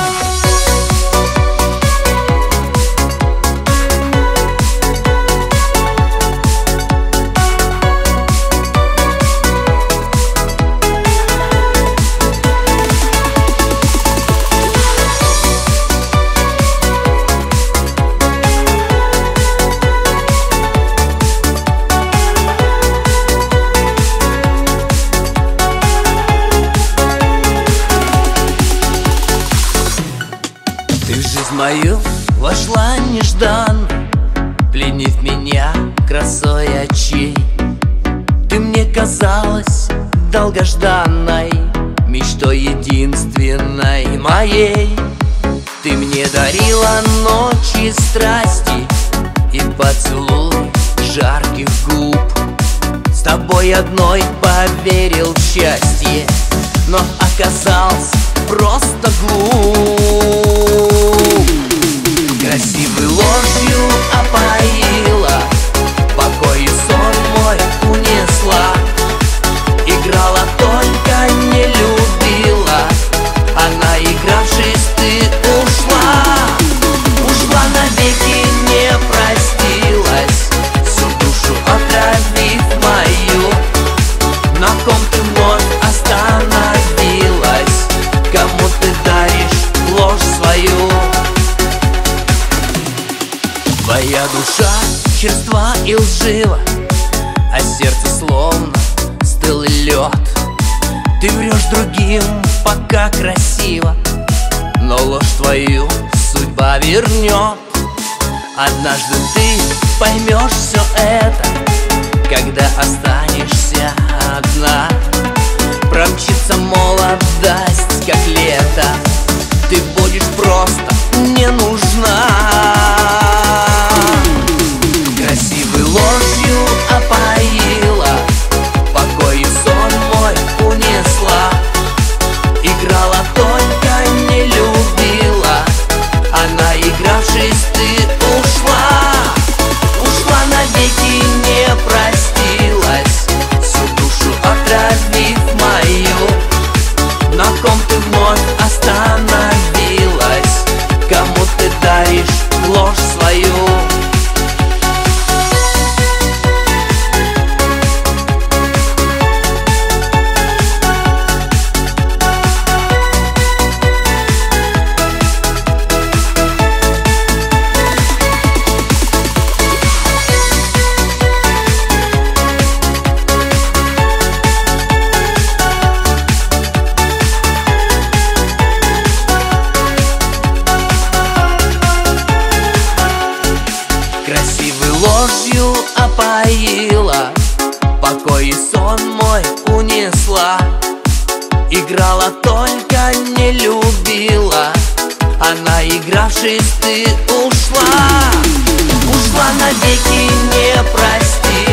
Ты в жизнь мою вошла нежданно, пленив меня красой очей. Ты мне казалась долгожданной, мечтой единственной моей. Ты мне дарила ночи страсти и поцелуй жарких губ. С тобой одной поверил в счастье, но оказался просто глуп. Красивой ложью опоила, покой и сон мой унесла. Играла, только не любила, а наигравшись, ты ушла. Ушла навеки, не простилась, всю душу отравив мою. На ком ты вновь остановилась, кому ты даришь ложь свою? Твоя душа черства и лжива, а сердце словно стылый лед. Ты врешь другим, пока красиво, но ложь твою судьба вернет. Однажды ты поймешь все это, когда останешься одна. Промчится молодость, как лето, ты будешь просто не нужна. Красивой ложью опоила, покой и сон мой унесла. Играла, только не любила, а наигравшись, ты ушла. Ушла навеки, не простилась, всю душу отравив мою. На ком ты вновь остановилась, кому ты даришь ложь свою? Красивой ложью опоила, покой и сон мой унесла. Играла, только не любила, а наигравшись, ты ушла. Ушла навеки, не прости.